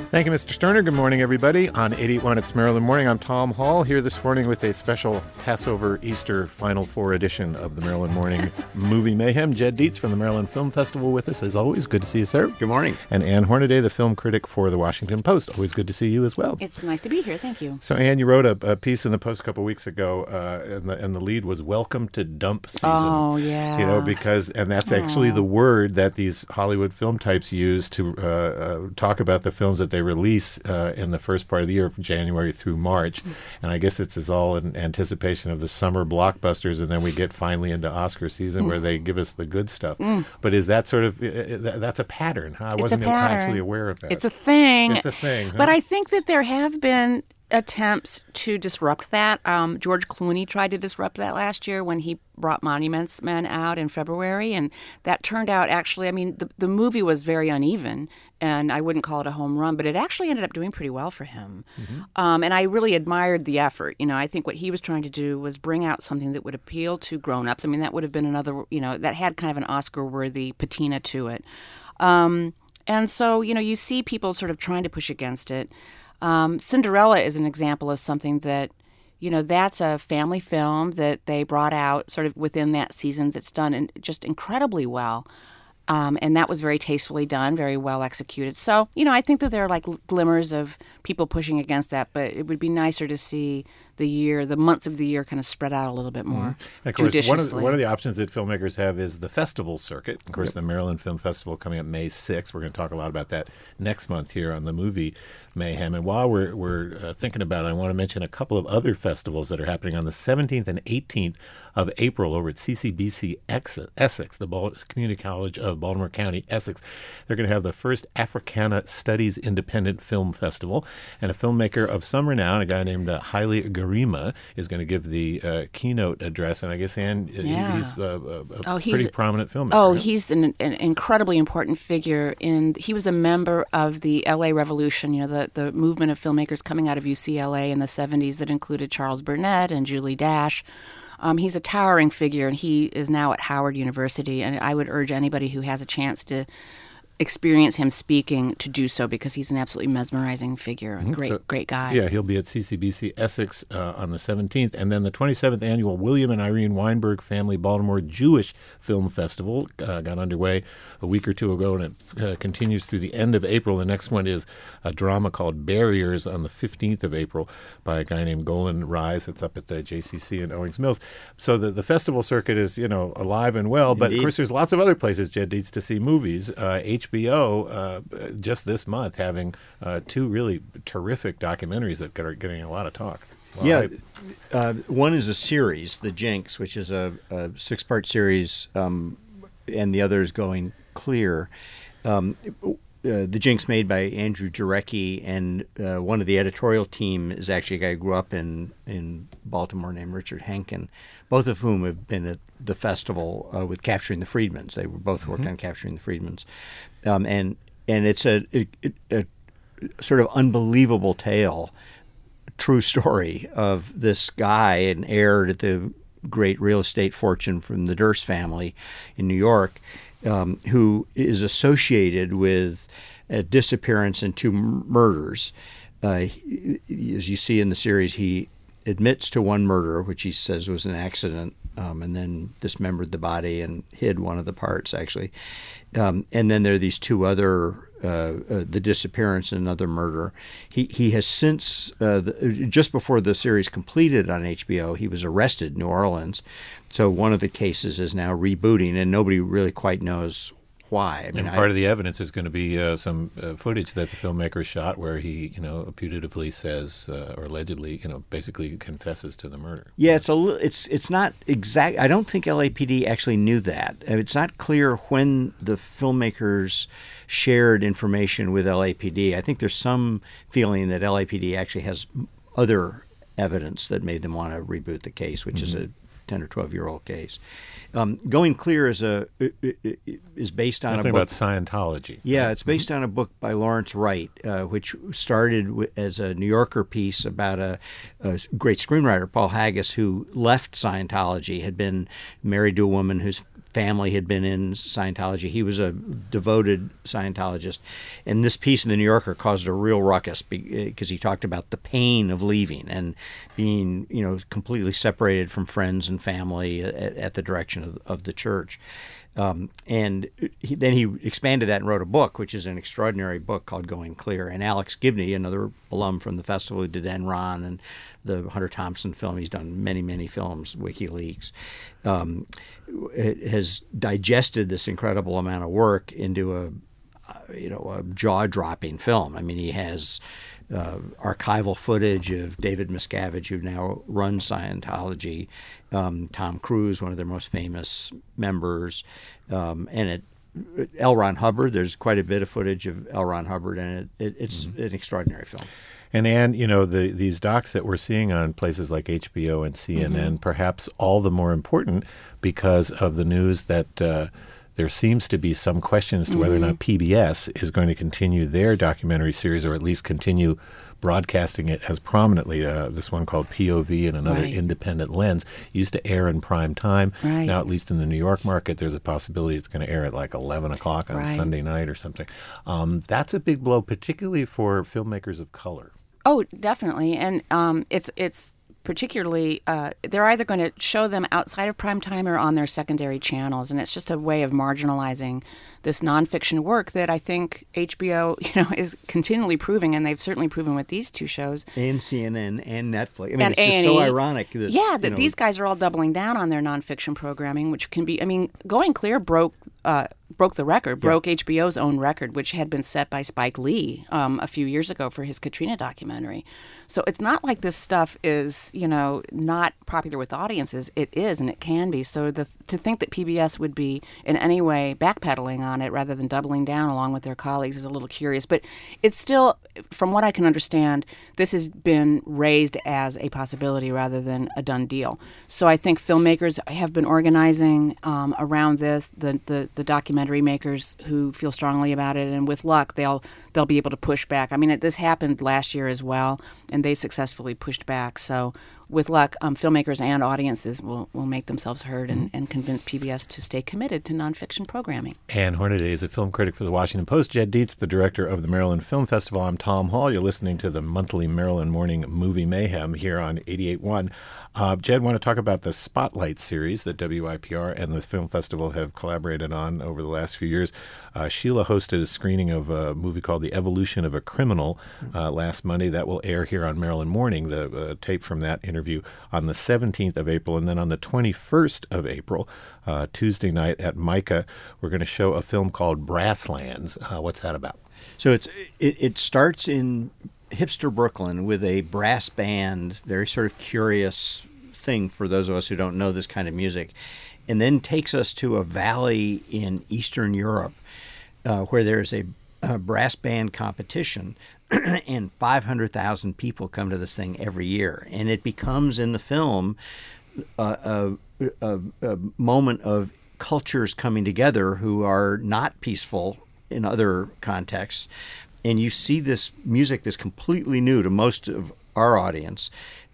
Thank you, Mr. Sterner. Good morning, everybody. On 881, it's Maryland Morning. I'm Tom Hall, here this morning with a special Passover Easter Final Four edition of the Maryland Morning Movie Mayhem. Jed Dietz from the Maryland Film Festival with us, as always. Good to see you, sir. Good morning. And Ann Hornaday, the film critic for the Washington Post. Always good to see you as well. It's nice to be here. Thank you. So, Ann, you wrote a piece in the Post a couple weeks ago, and the lead was "Welcome to Dump Season." Oh, yeah. You know, and that's actually the word that these Hollywood film types use to talk about the films that they release in the first part of the year, from January through March. And I guess it's all in anticipation of the summer blockbusters, and then we get finally into Oscar season where they give us the good stuff. But is that sort of, that's a pattern, huh? I wasn't actually aware of that. It's a thing. It's a thing. Huh? But I think that there have been attempts to disrupt that. George Clooney tried to disrupt that last year when he brought Monuments Men out in February, and that turned out actually, I mean, the movie was very uneven, and I wouldn't call it a home run, but it actually ended up doing pretty well for him. And I really admired the effort. You know, I think what he was trying to do was bring out something that would appeal to grown-ups. I mean, that would have been another, you know, that had kind of an Oscar-worthy patina to it. And so, you know, you see people sort of trying to push against it. Cinderella is an example of something that, you know, that's a family film that they brought out sort of within that season that's done just incredibly well. And that was very tastefully done, very well executed. So, you know, I think that there are like glimmers of people pushing against that, but it would be nicer to see the months of the year kind of spread out a little bit more judiciously. One of the options that filmmakers have is the festival circuit. Of course, the Maryland Film Festival coming up May 6th. We're going to talk a lot about that next month here on the Movie Mayhem. And while we're thinking about it, I want to mention a couple of other festivals that are happening on the 17th and 18th of April over at CCBC Essex, the Community College of Baltimore County, Essex. They're going to have the first Africana Studies Independent Film Festival, and a filmmaker of some renown, a guy named Haile Garima, is going to give the keynote address. And I guess, Ann, he's a pretty prominent filmmaker. Oh, right? He's an incredibly important figure. He was a member of the L.A. Revolution, you know, the movement of filmmakers coming out of UCLA in the 70s that included Charles Burnett and Julie Dash. He's a towering figure, and he is now at Howard University. And I would urge anybody who has a chance to experience him speaking to do so, because he's an absolutely mesmerizing figure, a great guy. Yeah, he'll be at CCBC Essex on the 17th. And then the 27th Annual William and Irene Weinberg Family Baltimore Jewish Film Festival got underway a week or two ago, and it continues through the end of April. The next one is a drama called Barriers on the 15th of April by a guy named Golan Rise. It's up at the JCC in Owings Mills. So the festival circuit is, you know, alive and well. But, of course, there's lots of other places, Jed needs to see movies. HBO just this month having two really terrific documentaries that are getting a lot of talk. One is a series, The Jinx, which is a 6-part series, and the other is Going Clear. The Jinx, made by Andrew Jarecki, and one of the editorial team is actually a guy who grew up in Baltimore named Richard Henkin, both of whom have been at the festival with Capturing the Freedmans. They were both worked on Capturing the Freedmans. And it's a sort of unbelievable tale, true story of this guy, an heir to the great real estate fortune from the Durst family in New York, who is associated with a disappearance and 2 murders. As you see in the series, he admits to one murder, which he says was an accident, and then dismembered the body and hid one of the parts, actually. And then there are these 2 other, the disappearance and another murder. He has since, just before the series completed on HBO, he was arrested in New Orleans. So one of the cases is now rebooting, and nobody really quite knows why. I mean, part of the evidence is going to be some footage that the filmmaker shot where he, you know, putatively says or allegedly, you know, basically confesses to the murder. Yeah, it's not exact. I don't think LAPD actually knew that. It's not clear when the filmmakers shared information with LAPD. I think there's some feeling that LAPD actually has other evidence that made them want to reboot the case, which is a 10 or 12-year-old case. Going Clear is based on a book about Scientology. Yeah, it's based on a book by Lawrence Wright, which started as a New Yorker piece about a great screenwriter, Paul Haggis, who left Scientology, had been married to a woman whose family had been in Scientology. He was a devoted Scientologist. And this piece in the New Yorker caused a real ruckus because he talked about the pain of leaving and being, completely separated from friends and family at the direction of the church. Then he expanded that and wrote a book, which is an extraordinary book called Going Clear. And Alex Gibney, another alum from the festival who did Enron and the Hunter Thompson film, he's done many, many films, WikiLeaks, has digested this incredible amount of work into a jaw-dropping film. I mean, he has archival footage of David Miscavige, who now runs Scientology, Tom Cruise, one of their most famous members, and L. Ron Hubbard. There's quite a bit of footage of L. Ron Hubbard, and it's an extraordinary film. And Anne, these docs that we're seeing on places like HBO and CNN, perhaps all the more important because of the news that there seems to be some question as to whether or not PBS is going to continue their documentary series, or at least continue broadcasting it as prominently. This one called POV and another Independent Lens used to air in prime time. Right. Now, at least in the New York market, there's a possibility it's going to air at like 11 o'clock on a Sunday night or something. That's a big blow, particularly for filmmakers of color. Oh, definitely. And it's particularly, they're either going to show them outside of prime time or on their secondary channels. And it's just a way of marginalizing this nonfiction work that I think HBO, is continually proving, and they've certainly proven with these two shows. And CNN and Netflix. I mean, and it's just so ironic. That these guys are all doubling down on their nonfiction programming, which can be, Going Clear broke the record, broke HBO's own record, which had been set by Spike Lee a few years ago for his Katrina documentary. So it's not like this stuff is, not popular with audiences. It is, and it can be. So to think that PBS would be in any way backpedaling on it rather than doubling down along with their colleagues is a little curious. But it's still, from what I can understand, this has been raised as a possibility rather than a done deal. So I think filmmakers have been organizing around this, the documentary makers who feel strongly about it, and with luck, they'll be able to push back. This happened last year as well, and they successfully pushed back. So with luck, filmmakers and audiences will make themselves heard and convince PBS to stay committed to nonfiction programming. Anne Hornaday is a film critic for the Washington Post. Jed Dietz, the director of the Maryland Film Festival. I'm Tom Hall. You're listening to the monthly Maryland Morning Movie Mayhem here on 88.1. Jed, want to talk about the Spotlight series that WIPR and the Film Festival have collaborated on over the last few years. Sheila hosted a screening of a movie called The Evolution of a Criminal last Monday. That will air here on Maryland Morning, the tape from that interview, on the 17th of April. And then on the 21st of April, Tuesday night at MICA, we're going to show a film called Brasslands. What's that about? So it starts in hipster Brooklyn with a brass band, very sort of curious thing for those of us who don't know this kind of music, and then takes us to a valley in Eastern Europe where there's a brass band competition and 500,000 people come to this thing every year. And it becomes, in the film, a moment of cultures coming together who are not peaceful in other contexts. And you see this music that's completely new to most of our audience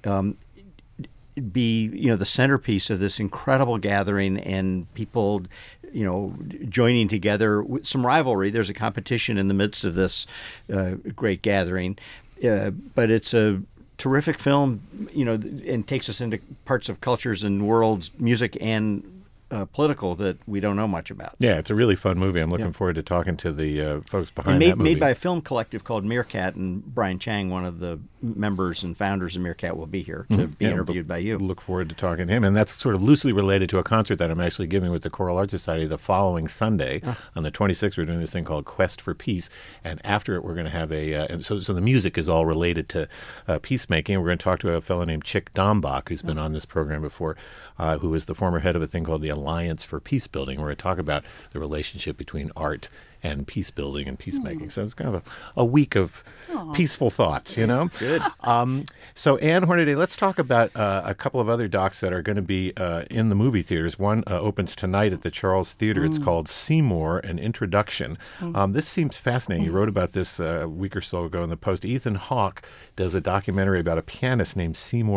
be, the centerpiece of this incredible gathering, and people, joining together with some rivalry. There's a competition in the midst of this great gathering, but it's a terrific film, and takes us into parts of cultures and worlds, music and political, that we don't know much about. Yeah, it's a really fun movie. I'm looking forward to talking to the folks behind that movie. Made by a film collective called Meerkat, and Brian Chang, one of the members and founders of Meerkat, will be here to be interviewed by you. Look forward to talking to him. And that's sort of loosely related to a concert that I'm actually giving with the Choral Arts Society the following Sunday. On the 26th, we're doing this thing called Quest for Peace. And after it, we're going to have so the music is all related to peacemaking. We're going to talk to a fellow named Chick Dombach, who's been on this program before, who is the former head of a thing called the Alliance for Peace Building, where we talk about the relationship between art and peace building and peacemaking. So it's kind of a week of peaceful thoughts, Good. So Anne Hornaday, let's talk about a couple of other docs that are going to be in the movie theaters. One opens tonight at the Charles Theater. It's called Seymour, An Introduction. This seems fascinating. You wrote about this a week or so ago in the Post. Ethan Hawke does a documentary about a pianist named Seymour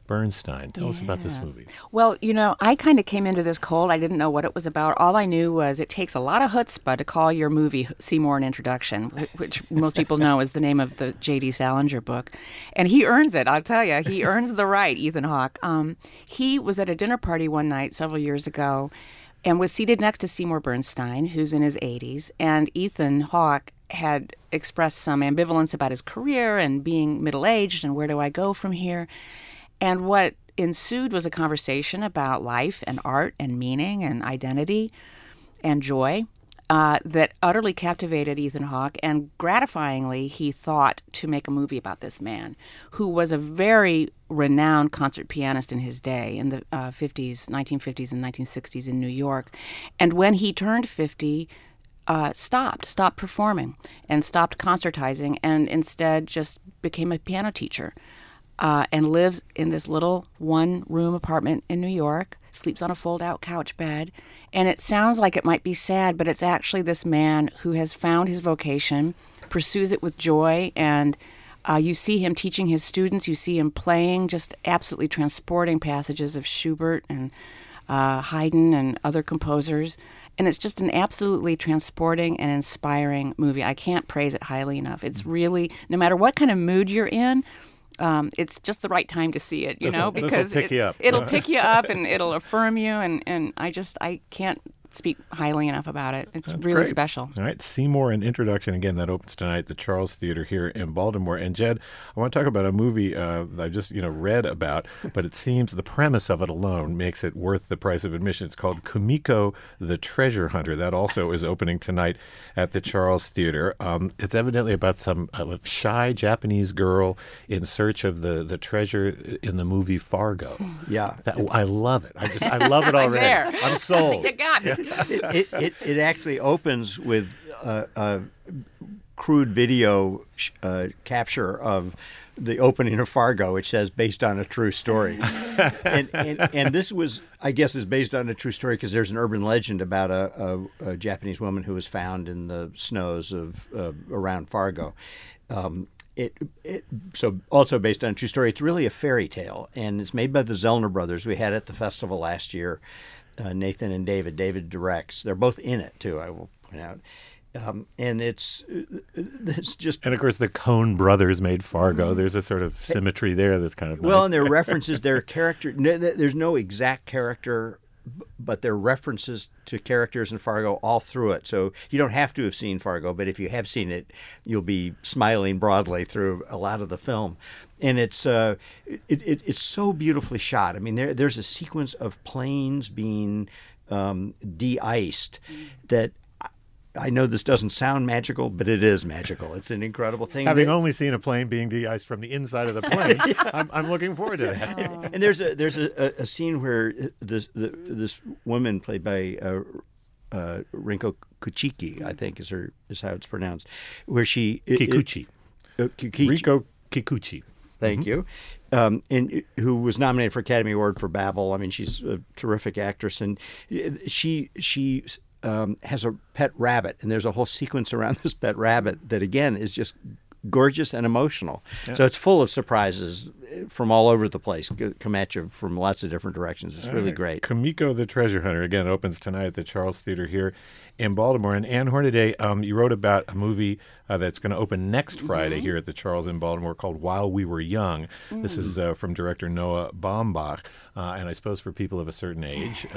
Bernstein. Tell us about this Yes. movie. Well, I kind of came into this cold. I didn't know what it was about. All I knew was it takes a lot of chutzpah to call your movie Seymour an Introduction, which most people know is the name of the J.D. Salinger book. And he earns it, I'll tell you. He earns the right, Ethan Hawke. He was at a dinner party one night several years ago and was seated next to Seymour Bernstein, who's in his 80s. And Ethan Hawke had expressed some ambivalence about his career and being middle-aged and where do I go from here. And what ensued was a conversation about life and art and meaning and identity and joy that utterly captivated Ethan Hawke. And gratifyingly, he thought to make a movie about this man who was a very renowned concert pianist in his day in the 1950s and 1960s in New York. And when he turned 50, stopped performing and stopped concertizing and instead just became a piano teacher. And lives in this little one-room apartment in New York, sleeps on a fold-out couch bed. And it sounds like it might be sad, but it's actually this man who has found his vocation, pursues it with joy, and you see him teaching his students, you see him playing just absolutely transporting passages of Schubert and Haydn and other composers. And it's just an absolutely transporting and inspiring movie. I can't praise it highly enough. It's really, no matter what kind of mood you're in, it's just the right time to see it, because it'll pick you up and it'll affirm you. And I can't speak highly enough about it. It's That's really great. special. All right, Seymour an Introduction. Again, that opens tonight at the Charles Theater here in Baltimore. And Jed, I want to talk about a movie that I just read about, but it seems the premise of it alone makes it worth the price of admission. It's called Kumiko the Treasure Hunter. That also is opening tonight at the Charles Theater. It's evidently about some shy Japanese girl in search of the treasure in the movie Fargo. Yeah. I love it. I love it already. There. I'm sold. You got it. It actually opens with a crude video capture of the opening of Fargo, which says based on a true story. and this was, I guess, is based on a true story because there's an urban legend about a Japanese woman who was found in the snows of around Fargo. So also based on a true story. It's really a fairy tale, and it's made by the Zellner brothers. We had it at the festival last year. Nathan and David. David directs. They're both in it too, I will point out. And it's just... And, of course, the Coen brothers made Fargo. There's a sort of symmetry there that's kind of nice. Well, and their references, their character... there's no exact character, but there are references to characters in Fargo all through it. So you don't have to have seen Fargo, but if you have seen it, you'll be smiling broadly through a lot of the film. And it's so beautifully shot. I mean, there's a sequence of planes being de-iced that... I know this doesn't sound magical, but it is magical. It's an incredible thing. Having only seen a plane being de-iced from the inside of the plane, I'm looking forward to that. And there's a scene where this woman played by Rinko Kuchiki, I think is how it's pronounced, where she Kikuchi. Riko Kikuchi. Thank you. And who was nominated for Academy Award for Babel. I mean, she's a terrific actress, and she has a pet rabbit, and there's a whole sequence around this pet rabbit that, again, is just gorgeous and emotional. Yeah. So it's full of surprises from all over the place, come at you from lots of different directions. It's really great. Kumiko the Treasure Hunter, again, opens tonight at the Charles Theater here in Baltimore. And Ann Hornaday, you wrote about a movie that's going to open next Friday here at the Charles in Baltimore called While We Were Young. This is from director Noah Baumbach. And I suppose for people of a certain age,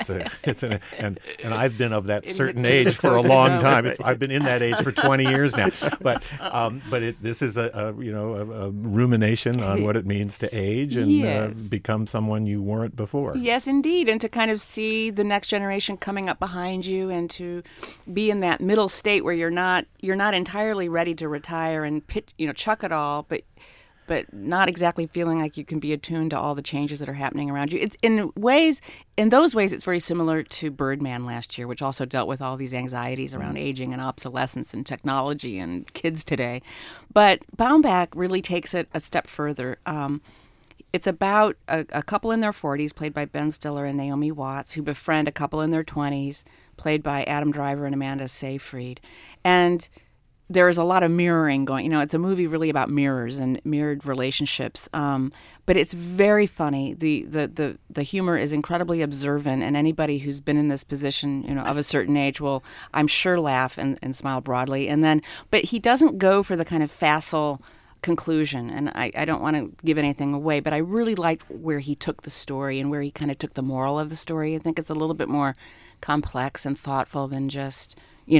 and I've been of that certain age for a long time. I've been in that age for 20 years now. But this is a rumination on what it means to age and become someone you weren't before. Yes, indeed, and to kind of see the next generation coming up behind you, and to be in that middle state where you're not entirely ready to retire and chuck it all, but not exactly feeling like you can be attuned to all the changes that are happening around you. It's in those ways, it's very similar to Birdman last year, which also dealt with all these anxieties around aging and obsolescence and technology and kids today. But Baumbach really takes it a step further. It's about a couple in their 40s, played by Ben Stiller and Naomi Watts, who befriend a couple in their 20s, played by Adam Driver and Amanda Seyfried. And there is a lot of mirroring going. It's a movie really about mirrors and mirrored relationships. But it's very funny. The humor is incredibly observant, and anybody who's been in this position, of a certain age will, I'm sure, laugh and smile broadly. But he doesn't go for the kind of facile conclusion, and I don't want to give anything away, but I really liked where he took the story and where he kind of took the moral of the story. I think it's a little bit more complex and thoughtful than just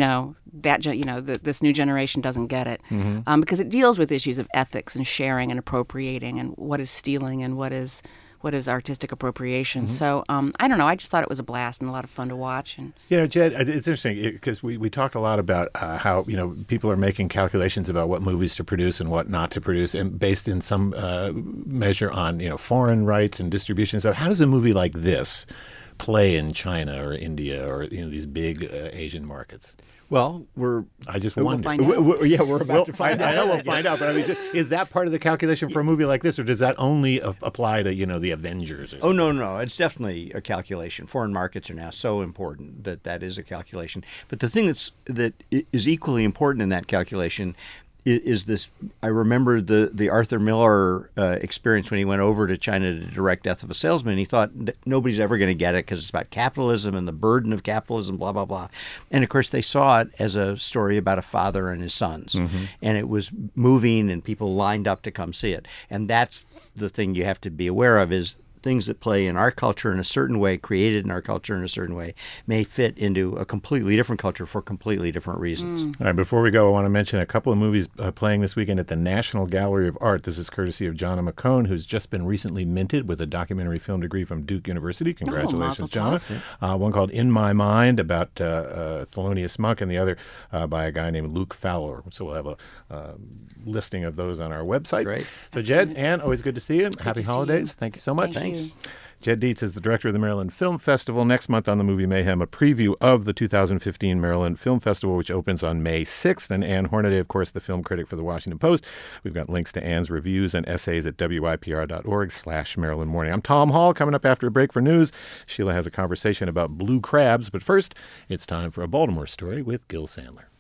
this new generation doesn't get it, because it deals with issues of ethics and sharing and appropriating and what is stealing and what is artistic appropriation. So I don't know. I just thought it was a blast and a lot of fun to watch. And Jed, it's interesting because we talked a lot about how people are making calculations about what movies to produce and what not to produce, and based in some measure on foreign rights and distribution. So how does a movie like this play in China or India or these big Asian markets? Well, I just wonder. We're about to find out. I know we'll find out, but is that part of the calculation for a movie like this, or does that only apply to the Avengers? Or something? Oh no, it's definitely a calculation. Foreign markets are now so important that is a calculation. But the thing that is equally important in that calculation is this. I remember the Arthur Miller experience when he went over to China to direct Death of a Salesman. He thought nobody's ever going to get it because it's about capitalism and the burden of capitalism, blah, blah, blah. And, of course, they saw it as a story about a father and his sons. And it was moving and people lined up to come see it. And that's the thing you have to be aware of is things that play in our culture in a certain way, created in our culture in a certain way, may fit into a completely different culture for completely different reasons. All right, before we go, I want to mention a couple of movies playing this weekend at the National Gallery of Art. This is courtesy of Jonna McCone, who's just been recently minted with a documentary film degree from Duke University. Congratulations, Jonna. One called In My Mind about Thelonious Monk, and the other by a guy named Luke Fowler. So we'll have a listing of those on our website. Great. So Jed, Ann, always good to see you. Happy holidays. Thank you so much. Thanks. Jed Dietz is the director of the Maryland Film Festival. Next month on the Movie Mayhem, a preview of the 2015 Maryland Film Festival, which opens on May 6th. And Ann Hornaday, of course, the film critic for the Washington Post. We've got links to Ann's reviews and essays at wypr.org/Maryland Morning. I'm Tom Hall. Coming up after a break for news, Sheila has a conversation about blue crabs. But first, it's time for a Baltimore story with Gil Sandler.